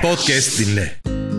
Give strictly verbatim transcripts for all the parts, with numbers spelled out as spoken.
Podcast dinle.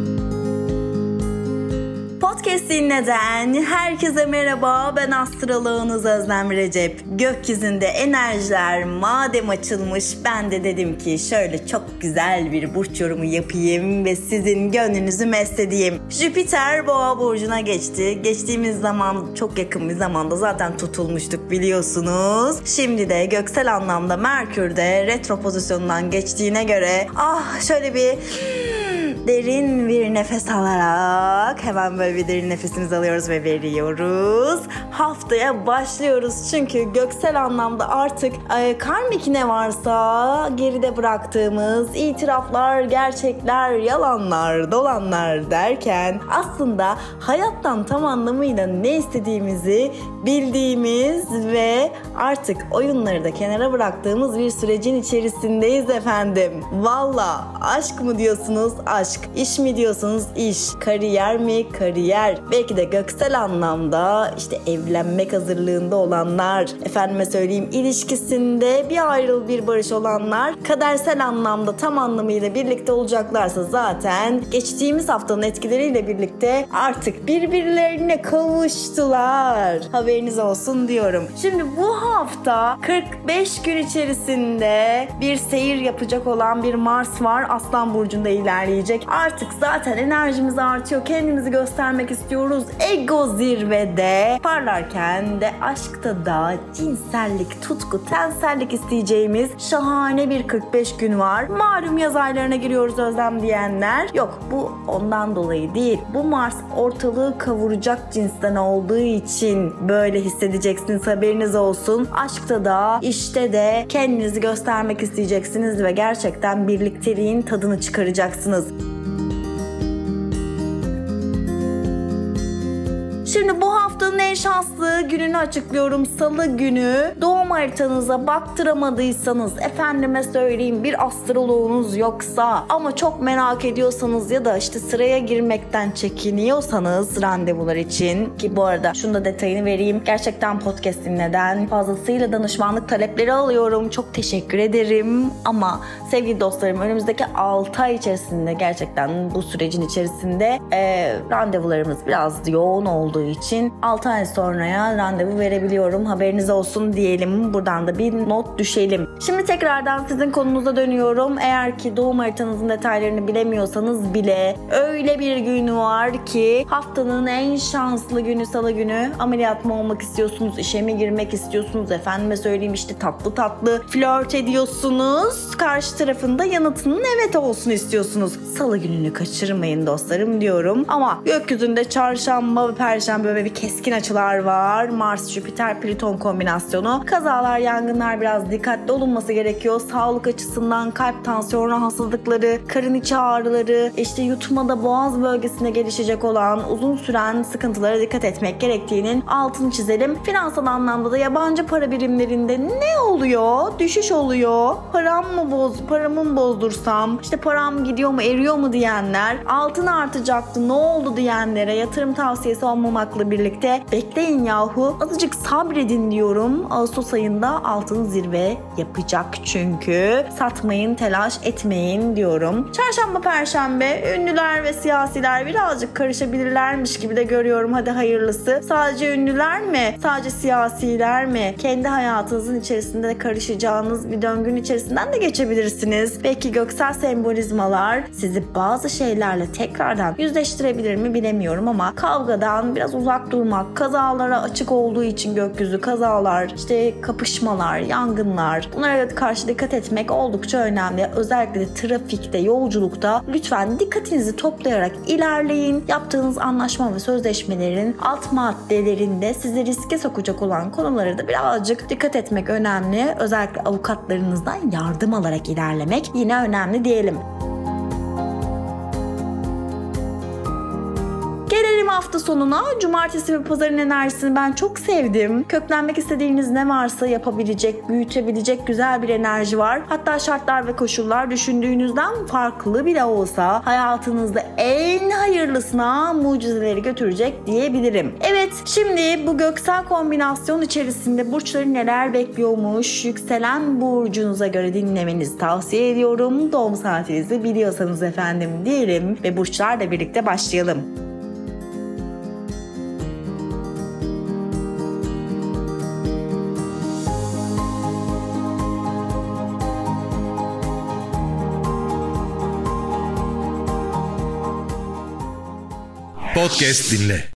Podcast dinleden herkese merhaba, ben astroloğunuz Özlem Recep. Gökyüzünde enerjiler madem açılmış, ben de dedim ki şöyle çok güzel bir burç yorumu yapayım ve sizin gönlünüzü mest edeyim. Jüpiter Boğa burcuna geçti. Geçtiğimiz zaman, çok yakın bir zamanda zaten tutulmuştuk biliyorsunuz. Şimdi de göksel anlamda Merkür de retro pozisyonundan geçtiğine göre ah şöyle bir derin bir nefes alarak hemen böyle bir derin nefesimizi alıyoruz ve veriyoruz. Haftaya başlıyoruz çünkü göksel anlamda artık e, karmik ne varsa geride bıraktığımız itiraflar, gerçekler, yalanlar, dolanlar derken aslında hayattan tam anlamıyla ne istediğimizi bildiğimiz ve artık oyunları da kenara bıraktığımız bir sürecin içerisindeyiz efendim. Valla aşk mı diyorsunuz? Aşk. İş mi diyorsunuz? İş. Kariyer mi? Kariyer. Belki de göksel anlamda işte evlenmek hazırlığında olanlar, efendime söyleyeyim ilişkisinde bir ayrıl bir barış olanlar, kadersel anlamda tam anlamıyla birlikte olacaklarsa zaten geçtiğimiz haftanın etkileriyle birlikte artık birbirlerine kavuştular. Haberiniz olsun diyorum. Şimdi bu hafta kırk beş gün içerisinde bir seyir yapacak olan bir Mars var. Aslan burcunda ilerleyecek. Artık zaten enerjimiz artıyor. Kendimizi göstermek istiyoruz. Ego zirvede parlarken de aşkta da cinsellik, tutku, tensellik isteyeceğimiz şahane bir kırk beş gün var. Malum yaz aylarına giriyoruz Özlem diyenler. Yok, bu ondan dolayı değil. Bu Mars ortalığı kavuracak cinsten olduğu için böyle hissedeceksiniz, haberiniz olsun. Aşkta da işte de kendinizi göstermek isteyeceksiniz ve gerçekten birlikteliğin tadını çıkaracaksınız. Şimdi bu haftanın en şanslı gününü açıklıyorum. Salı günü. Doğum haritanıza baktıramadıysanız, efendime söyleyeyim bir astroloğunuz yoksa ama çok merak ediyorsanız ya da işte sıraya girmekten çekiniyorsanız randevular için, ki bu arada şunu da detayını vereyim. Gerçekten podcast dinleden fazlasıyla danışmanlık talepleri alıyorum. Çok teşekkür ederim. Ama sevgili dostlarım, önümüzdeki altı ay içerisinde gerçekten bu sürecin içerisinde e, randevularımız biraz yoğun olduğu için altı ay sonraya randevu verebiliyorum. Haberiniz olsun diyelim. Buradan da bir not düşelim. Şimdi tekrardan sizin konunuza dönüyorum. Eğer ki doğum haritanızın detaylarını bilemiyorsanız bile öyle bir gün var ki haftanın en şanslı günü salı günü. Ameliyat mı olmak istiyorsunuz? İşe mi girmek istiyorsunuz? Efendime söyleyeyim işte tatlı tatlı flört ediyorsunuz. Karşı tarafında yanıtının evet olsun istiyorsunuz. Salı gününü kaçırmayın dostlarım diyorum. Ama gökyüzünde çarşamba ve perşembe böyle bir keskin açılar var. Mars, Jüpiter, Plüton kombinasyonu. Kazalar, yangınlar, biraz dikkatli olunması gerekiyor. Sağlık açısından kalp, tansiyon rahatsızlıkları, karın içi ağrıları, işte yutmada boğaz bölgesinde gelişecek olan uzun süren sıkıntılara dikkat etmek gerektiğinin altını çizelim. Finansal anlamda da yabancı para birimlerinde ne oluyor? Düşüş oluyor. Param mı boz, paramı mı bozdursam? İşte param gidiyor mu, eriyor mu diyenler, altın artacaktı, ne oldu diyenlere yatırım tavsiyesi olmamakla birlikte bekleyin yahu, azıcık sabredin diyorum. Ağustos ayında altın zirve yapacak çünkü. Satmayın, telaş etmeyin diyorum. Çarşamba, perşembe ünlüler ve siyasiler birazcık karışabilirlermiş gibi de görüyorum. Hadi hayırlısı. Sadece ünlüler mi? Sadece siyasiler mi? Kendi hayatınızın içerisinde de karışacağınız bir döngünün içerisinden de geçebilirsiniz. Belki göksel sembolizmalar sizi bazı şeylerle tekrardan yüzleştirebilir mi bilemiyorum ama kavgadan biraz uzak durmak, kazalara açık olduğu için gökyüzü, kazalar, işte kapışmalar, yangınlar, bunlara karşı dikkat etmek oldukça önemli. Özellikle de trafikte, yolculukta lütfen dikkatinizi toplayarak ilerleyin. Yaptığınız anlaşma ve sözleşmelerin alt maddelerinde sizi riske sokacak olan konulara da birazcık dikkat etmek önemli. Özellikle avukatlarınızdan yardım alarak ilerlemek yine önemli diyelim. Gelelim hafta sonuna cumartesi ve pazarın enerjisini ben çok sevdim. Köklenmek istediğiniz ne varsa yapabilecek, büyütebilecek güzel bir enerji var. Hatta şartlar ve koşullar düşündüğünüzden farklı bile olsa hayatınızda en hayırlısına mucizeleri götürecek diyebilirim. Evet, şimdi bu göksel kombinasyon içerisinde burçları neler bekliyormuş, yükselen burcunuza göre dinlemenizi tavsiye ediyorum. Doğum saatinizi biliyorsanız efendim diyelim ve burçlarla birlikte başlayalım. Podcast dinle.